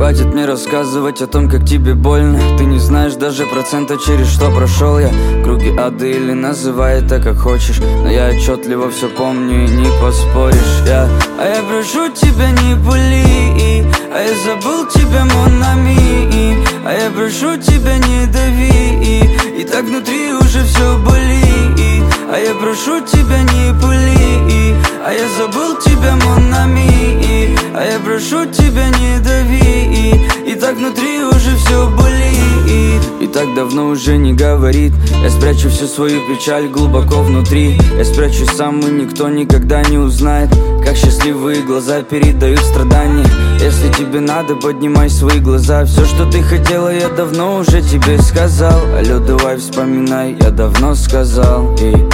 хватит мне рассказывать о том, как тебе больно. Ты не знаешь даже процента, через что прошел я. Круги ада или называй это как хочешь, но я отчетливо все помню и не поспоришь. А я прошу тебя, не пули, а я забыл тебя, mon ami. А я прошу тебя, не дави, и так внутри уже все болит. А я прошу тебя, не пули, а я забыл тебя, mon ami. А я прошу тебя, не дави, и так внутри уже все болит. И так давно уже не говорит. Я спрячу всю свою печаль глубоко внутри. Я спрячусь сам, и никто никогда не узнает, как счастливые глаза передают страдания. Если тебе надо, поднимай свои глаза. Все, что ты хотела, я давно уже тебе сказал. Алло, давай вспоминай, я давно сказал.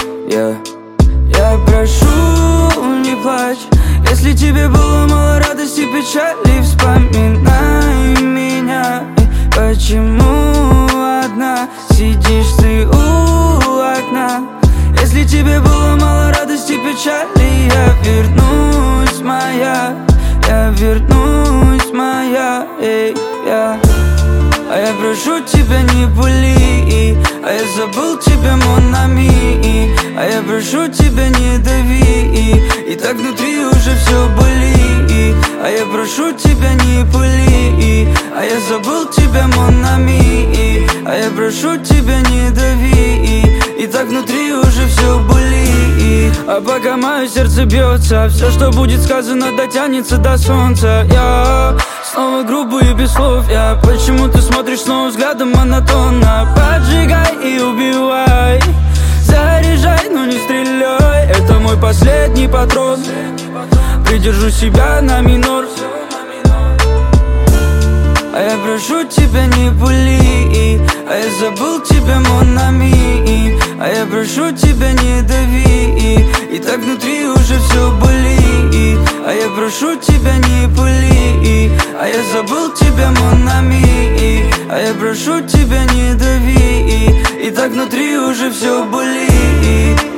Я прошу, не плачь. Если тебе было мало радости, печали, вспоминай меня. Почему одна сидишь ты у окна? Если тебе было мало радости, печали, я вернусь, моя. Я вернусь, моя, А я прошу тебя, не пули, а я забыл тебя, mon ami. А я прошу тебя, не дави, и так внутри уже все болит. А я прошу тебя, не пули, а я забыл тебя, mon ami. А я прошу тебя, не дави, и так внутри уже все болит. А пока мое сердце бьется, все, что будет сказано, дотянется до солнца. Я снова грубый и без слов. Почему ты смотришь снова взглядом монотонно? Поджигай и убивай, заряжай, но не стреляй. Это мой последний патрон. Придержу себя на минор. А я прошу тебя, не пули, а я забыл тебя, mon ami. А я прошу тебя, не дави, и так внутри уже все болит. А я прошу тебя, не пули, а я забыл тебя, mon ami. А я прошу тебя, не дави, и так внутри уже все болит.